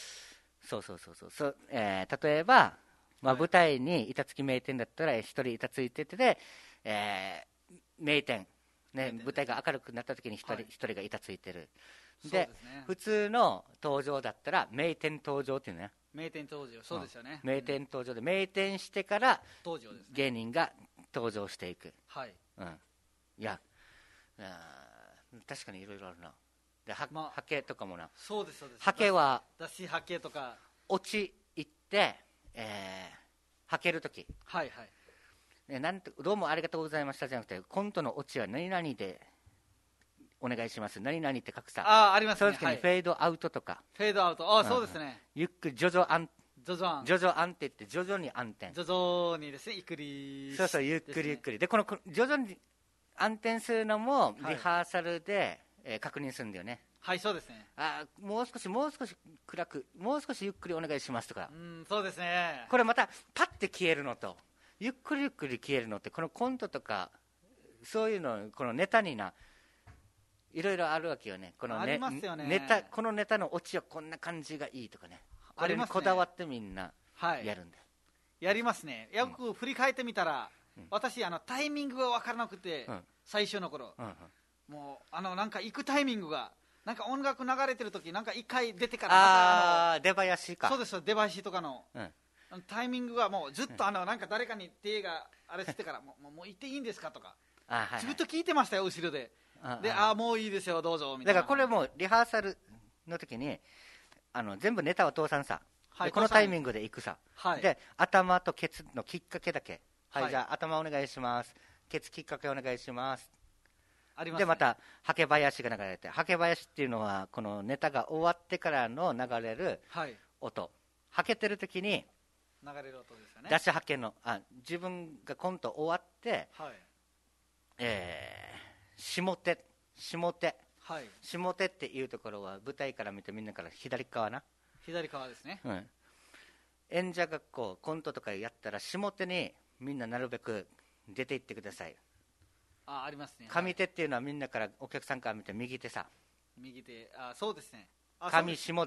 例えば、舞台に板付き名店だったら一人板ついてて、名店、舞台が明るくなった時に一人が板ついてる、で普通の登場だったら名店登場っていうね、 名店登場、そうですよね、 名店登場で名店してから登場です、 芸人が登場していく、いや確かにいろいろあるな。ではけとかもな、 そうです、 はけはだしはけとか落ち行ってはけるとき、どうもありがとうございましたじゃなくて、コントの落ちは何々でお願いします、何々って書くさ、 ありますね、 そういう時にフェードアウトとか、 フェードアウト、そうですね、 ゆっくり徐々暗って言って徐々に暗転、 徐々にですね、ゆっくり、 そうゆっくりゆっくりで、この徐々に暗転するのもリハーサルで確認するんだよね。 そうですね。 もう少し暗く、もう少しゆっくりお願いしますとか、 そうですね。 これまたパッて消えるのとゆっくり消えるのって、このコントとかそういうの、このネタにいろいろあるわけよね。このありますよね。 このネタのオチはこんな感じがいいとかね、これにこだわってみんなやるんだよ、 やりますね。よく振り返ってみたら、私タイミングが分からなくて、最初の頃、もうなんか行くタイミングがなんか音楽流れてる時、なんか一回出てから出囃子か、 そうです、出囃子とかの、タイミングがもうずっとなんか誰かに手があれしてからもう行っていいんですかとか、ずっと聞いてましたよ後ろで、でもういいですよどうぞみたいな。 だからこれもリハーサルの時に全部ネタは通さんさ、このタイミングで行くさ、で頭とケツのきっかけだけ、じゃあ頭お願いします、ケツきっかけお願いします、でまたはけ囃子が流れて、はけ囃子っていうのはこのネタが終わってからの流れる音、はけてる時に流れる音ですよね。 出しはけの自分がコント終わって、下手っていうところは舞台から見てみんなから左側ですね、演者がコントとかやったら下手にみんななるべく出ていってください。 ありますね。 上手っていうのはみんなからお客さんから見て右手さ、 右手、そうですね。 上下で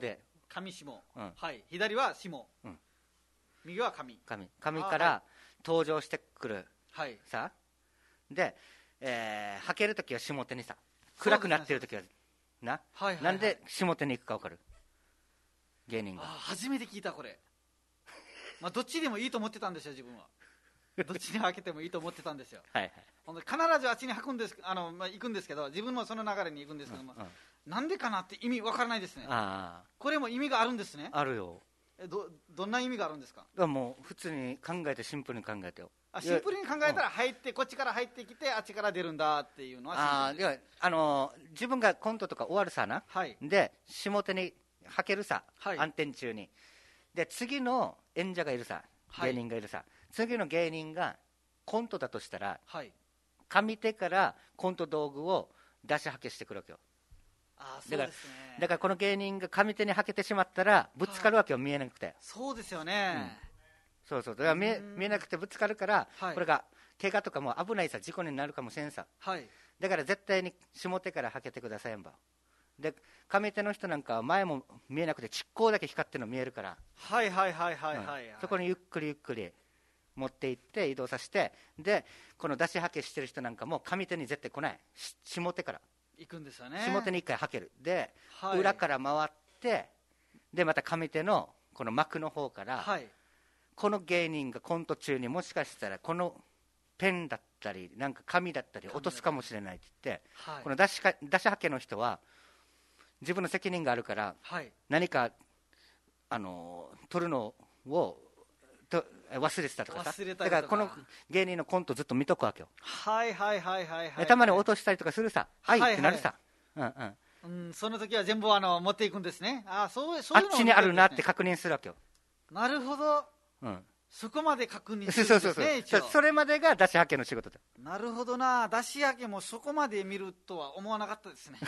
上下、はい、左は下、右は上から登場してくる、 はい、 さで、履けるときは下手にさ、暗くなってるときはな、なんで下手に行くか分かる？芸人が。 初めて聞いたこれ。まあどっちでもいいと思ってたんですよ、自分は。どっちに履けてもいいと思ってたんですよ。 はいはい。 本当に必ずあっちに行くんですけど、自分もその流れに行くんですけども、なんでかなって意味わからないですね。これも意味があるんですね。 あるよ。 どんな意味があるんですか？ もう普通に考えて、シンプルに考えてよ。 シンプルに考えたら入って、こっちから入ってきてあっちから出るんだっていうのは。 自分がコントとか終わるさな、で下手に履けるさ、暗転中にで、次の演者がいるさ、芸人がいるさ、次の芸人がコントだとしたら、上手からコント道具を出しはけしてくるわけよ。だからこの芸人が上手にはけてしまったらぶつかるわけよ、見えなくて。 そうですよね、 そうだから見えなくてぶつかるから、これが怪我とかも危ないさ、事故になるかもしれんさ、だから絶対に下手からはけてくださいんば。で上手の人なんかは前も見えなくて蓄光だけ光ってるの見えるから、そこにゆっくりゆっくり持っていって移動させて、でこの出しはけしてる人なんかも上手に絶対来ない、下手から行くんですよね。 下手に一回はけるで、裏から回ってでまた上手のこの幕の方から、この芸人がコント中にもしかしたらこのペンだったりなんか紙だったり落とすかもしれないって言って、この出しはけの人は自分の責任があるから、何か取るのを忘れてたとかさ、だからこの芸人のコントずっと見とくわけよ。たまに落としたりとかするさ、ってなるさ、 その時は全部持っていくんですね。そういうのあっちにあるなって確認するわけよ。 なるほど、そこまで確認するんですね。 それまでが出しはけの仕事だ。 なるほどな、出しはけもそこまで見るとは思わなかったですね。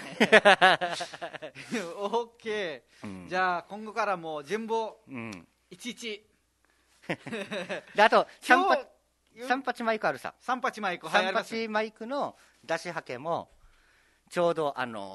オッケー、じゃあ今後からもう全部いちいちで、あと三八マイクあるさ、 三八マイクの出しはけもちょうど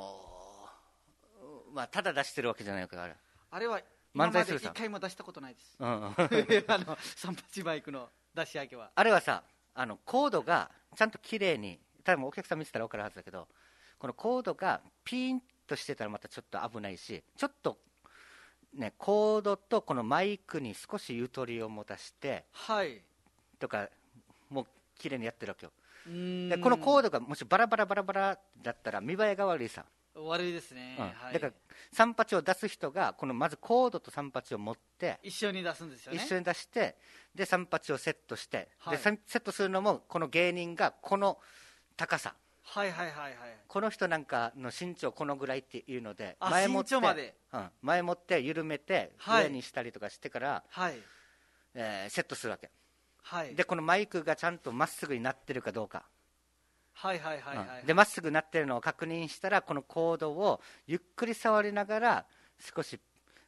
ただ出してるわけじゃないから、 あれは今まで一回も出したことないです。三八マイクの出しはけはあれはさ、コードがちゃんと綺麗に、多分お客さん見てたら分かるはずだけど、このコードがピーンとしてたらまたちょっと危ないし、ちょっとね、コードとこのマイクに少しゆとりを持たして、とかもう綺麗にやってるわけよ。でこのコードがもしバラバラだったら見栄えが悪いさ。 悪いですね、 だから三八を出す人がこのまずコードと三八を持って一緒に出すんですよね。 一緒に出して、で三八をセットして、でセットするのもこの芸人がこの高さ、この人なんかの身長このぐらいっていうので前もって緩めて上にしたりとかしてから、セットするわけ、でこのマイクがちゃんとまっすぐになってるかどうか、でまっすぐなってるのを確認したら、このコードをゆっくり触りながら少し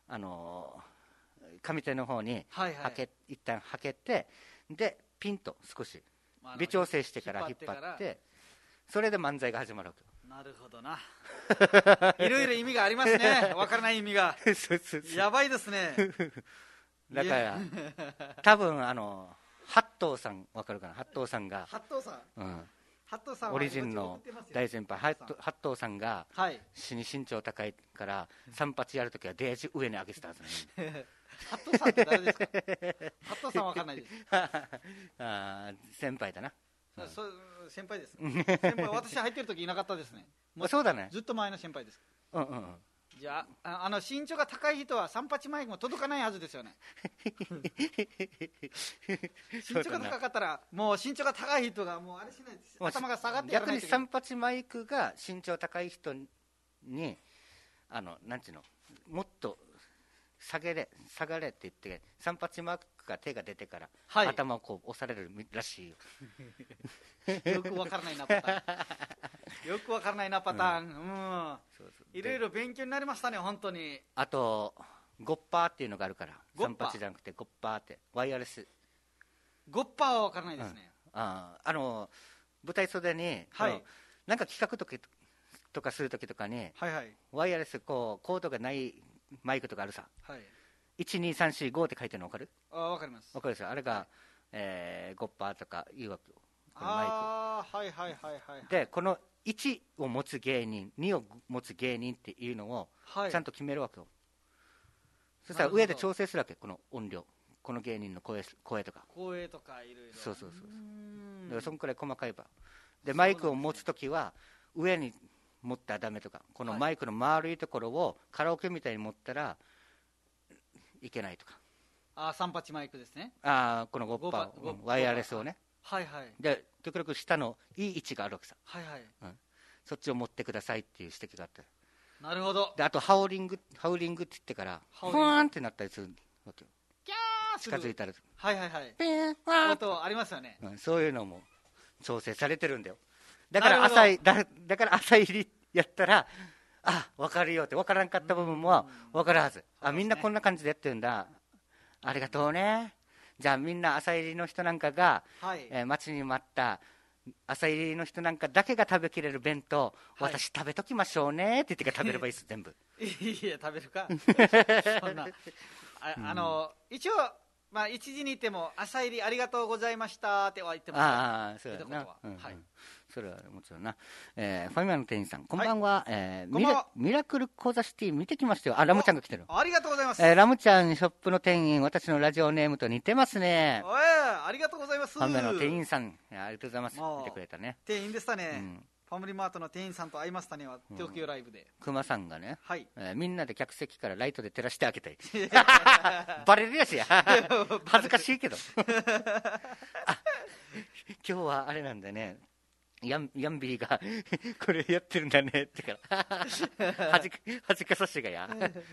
上手の方に一旦はけて、でピンと少し微調整してから引っ張って、それで漫才が始まるわけ。 なるほどな。いろいろ意味がありますね。わからない意味が。やばいですね。 だから多分八頭さんわかるかな。八頭さんがオリジンの大先輩八頭さんが死に身長高いから三八やるときはデージ上に上げてたはずね。 八頭さんって誰ですか？八頭さんわかんないです。 先輩だな。 先輩です。先輩、私入ってる時いなかったですね。 そうだね。 ずっと前の先輩です。じゃあ身長が高い人は三八マイクも届かないはずですよね。身長が高かったらもう身長が高い人がもうあれしないです。頭が下がってやらないといけない。 逆に三八マイクが身長高い人になんていうの、もっと下がれって言って三八マイクが手が出てから、頭をこう押されるらしいよ。 よくわからないなパターン。よくわからないなパターン。いろいろ勉強になりましたね、本当に。 あとゴッパーっていうのがあるから、三八じゃなくてゴッパーってワイヤレス。 ゴッパーはわからないですね。 舞台袖に、なんか企画とかするときとかに、ワイヤレスコードがないマイクとかあるさ、 はい、 12345って書いてるの分かる？ 分かります。 分かるでしょ。あれが、5%とかいうわけよ、このマイク。 はいはいはいはい。 でこの1を持つ芸人、2を持つ芸人っていうのをちゃんと決めるわけよ、そしたら上で調整するわけ、この音量、この芸人の声とかいろいろ。 そうだからそんくらい細かい場で、マイクを持つときは上に持ったらダメとか、このマイクの丸いところをカラオケみたいに持ったらいけないとか。 38マイクですね。 この5%ワイヤレスをね、 はいはい。 で極力下のいい位置があるわけさ、 はいはい、 そっちを持ってくださいっていう指摘があって、 なるほど。 であとハウリングって言ってからふーんってなったりするわけよ、 キャー近づいたら、 はいはいはい、 ピーンワー音ありますよね、 そういうのも調整されてるんだよ。だから浅入りやったら分かるよって、分からんかった部分も分かるはず、みんなこんな感じでやってるんだ、ありがとうね。じゃあみんな朝入りの人なんかが、待ちに待った朝入りの人なんかだけが食べきれる弁当、私食べときましょうねって言ってから食べればいいです全部。 いや食べるかそんな一応、1時にいても朝入りありがとうございましたっては言ってますよ。 そうだな、それはもちろんな。ファミマの店員さん、こんばんは。ミラクル講座シティ見てきましたよ。ラムちゃんが来てる。 ありがとうございます。 ラムちゃんショップの店員、私のラジオネームと似てますね。 ありがとうございます。 ファミマの店員さん、ありがとうございます。見てくれたね。 店員でしたね。ファミリーマートの店員さんと会いましたね、東京ライブで。 熊さんがね、みんなで客席からライトで照らしてあげたい。バレるやしや。恥ずかしいけど。今日はあれなんだね。ヤンビーがこれやってるんだねってからはじかさしがや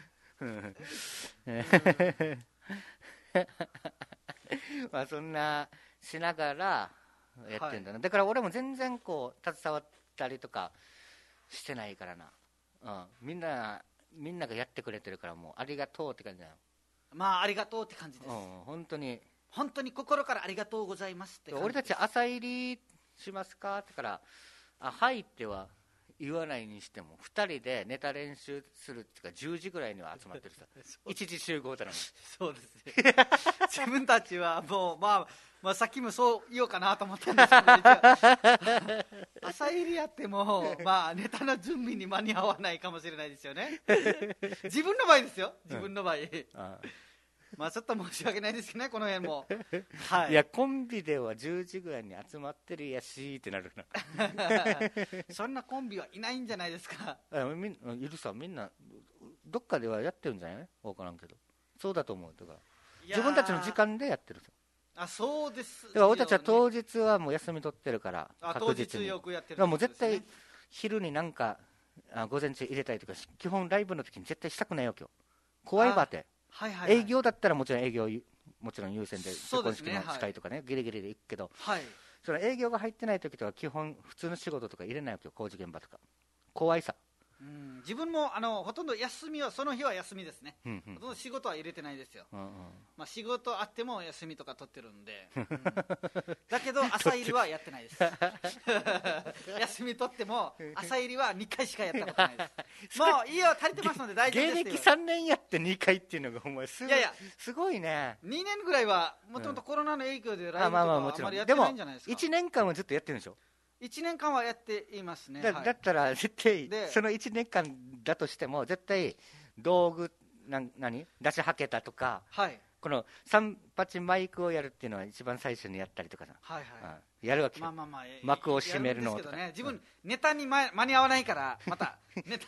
そんなしながらやってるんだな、だから俺も全然こう携わったりとかしてないからな、みんながやってくれてるから、もうありがとうって感じだよ。 ありがとうって感じです。 本当に心からありがとうございますって感じです。 俺たち朝入りしますかってからはいっては言わないにしても2人でネタ練習するっていうか10時ぐらいには集まってるさ1時集合だな。 そうですね自分たちはもうさっきもそう言おうかなと思ったんですけど朝入りやってもネタの準備に間に合わないかもしれないですよね自分の場合ですよ、自分の場合、ちょっと申し訳ないですけどね、この辺も。 いや、コンビでは10時ぐらいに集まってるやしってなるなそんなコンビはいないんじゃないですか。 いるさ、みんなどっかではやってるんじゃない分からんけど、そうだと思う。だから自分たちの時間でやってるさ。 そうです、 だから俺たちは当日はもう休み取ってるから、 当日よくやってる、ね、 もう絶対昼になんか午前中入れたりとか、基本ライブの時に絶対したくないわけよ、怖いばって。営業だったらもちろん営業もちろん優先で結婚式の司会とかね、ギリギリで行くけど、その営業が入ってない時とか基本普通の仕事とか入れないわけよ、工事現場とか。怖いさ。 自分もほとんど休みはその日は休みですね、ほとんど仕事は入れてないですよ、仕事あっても休みとか取ってるんで、だけど朝入りはやってないです休み取っても朝入りは2回しかやったことないですもういいよ、足りてますので大丈夫ですよ。 芸歴3年やって2回っていうのがお前すごいね。 2年ぐらいはもともとコロナの影響でライブとかあまりやってないんじゃないですか。 でも1年間はずっとやってるんでしょ。 1年間はやっていますね。 だったら絶対その1年間だとしても絶対道具出しはけたとか、この38マイクをやるっていうのは一番最初にやったりとかさ、やるわけよ。幕を閉めるのとか。 自分ネタに間に合わないから、また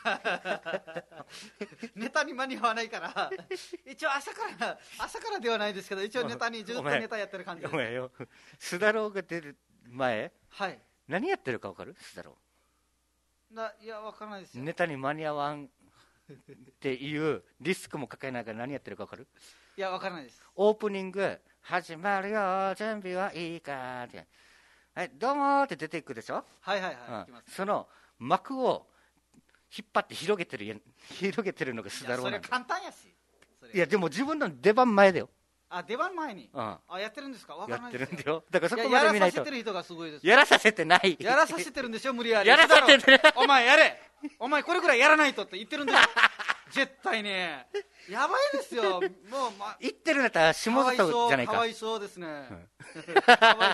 ネタに間に合わないから一応朝からではないですけど、一応ネタにずっとネタやってる感じです。 お前よ、須田郎が出る前何やってるか分かる？須田郎。 いや、分からないですよ。 ネタに間に合わんっていうリスクも抱えながら何やってるか分かる？ いや、分からないです。 オープニング始まるよ、準備はいいかって、どうもって出ていくでしょ。その幕を引っ張って広げてるのが須田郎なんだ。 それ簡単やし。 いや、でも自分の出番前だよ。 出番前に、やってるんですか。分からないですよ。 やってるんだよ。だからそこまで見ないと。 やらさせてる人がすごいです。 やらさせてない。 やらさせてるんでしょ、無理やり。 やらさせてる。 お前やれ。お前これくらいやらないとって言ってるんだよ。 絶対ねやばいですよ。もう、 言ってるんだったら下里じゃないか。 かわいそうですね、かわい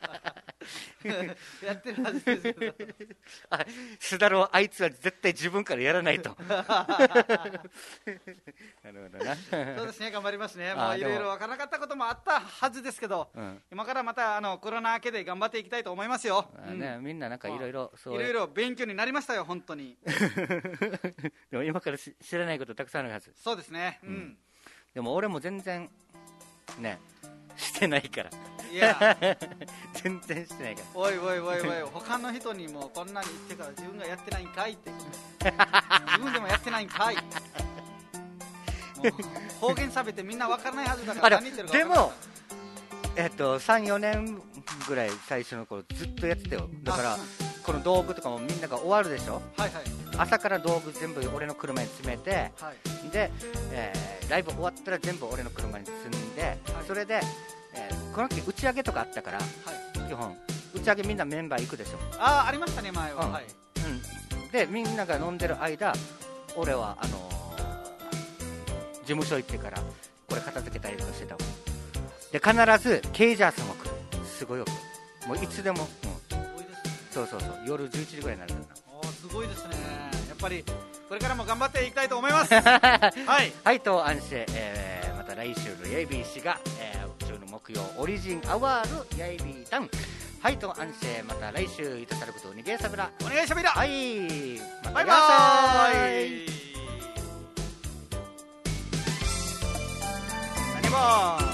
そうやってるはずですけど須田郎あいつは絶対自分からやらないとなるほどな。 そうですね、頑張りますね。もういろいろ分からなかったこともあったはずですけど、今からまたコロナ明けで頑張っていきたいと思いますよ。 みんななんかいろいろ勉強になりましたよ、本当にでも今から知らないことたくさんあるはず。 そうですね、 でも俺も全然ねしてないから。 いや全然してないから。 おい他の人にもこんなに言ってから自分がやってないんかいって自分でもやってないんかい。もう方言喋ってみんな分からないはずだから。何言ってるか分からない。 でも3、4年ぐらい最初の頃ずっとやってたよ。だからこの道具とかもみんなが終わるでしょ。朝から道具全部俺の車に詰めて、で、ライブ終わったら全部俺の車に積んで、それで、この時打ち上げとかあったから、基本打ち上げみんなメンバー行くでしょ。 ありましたね前は。 でみんなが飲んでる間、俺は事務所行ってからこれ片付けたりとかしてたわ。で必ずケイジャーさんも来る。すごいよ、もういつでも。そう夜11時ぐらいになるからな。 すごいですね。やっぱりこれからも頑張っていきたいと思いますはいと安心、また来週のやいびー氏が、週の木曜オリジンアワールやいびータン。はいと安心、また来週いたさることをにげさぶらお願いしゃべら。 はい、 バイバーイ。何も